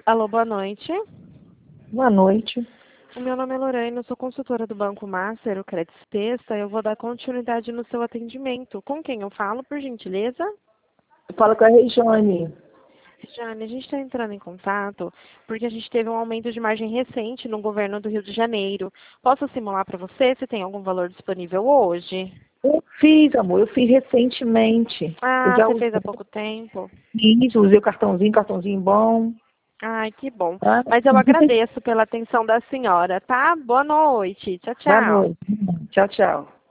Alô, boa noite. Boa noite. O meu nome é Lorena, eu sou consultora do Banco Master, o Credit Suisse, eu vou dar continuidade no seu atendimento. Com quem eu falo, por gentileza? Fala com a Regiane. Jane, a gente está entrando em contato porque a gente teve um aumento de margem recente no governo do Rio de Janeiro. Posso simular para você se tem algum valor disponível hoje? Eu fiz, amor, eu fiz recentemente. Eu Ah, já você usei fez há pouco tempo? isso, usei o cartãozinho bom. Ai, que bom. Tá? Mas eu agradeço pela atenção da senhora, tá? Boa noite. Tchau, Boa tchau. noite. Tchau, tchau.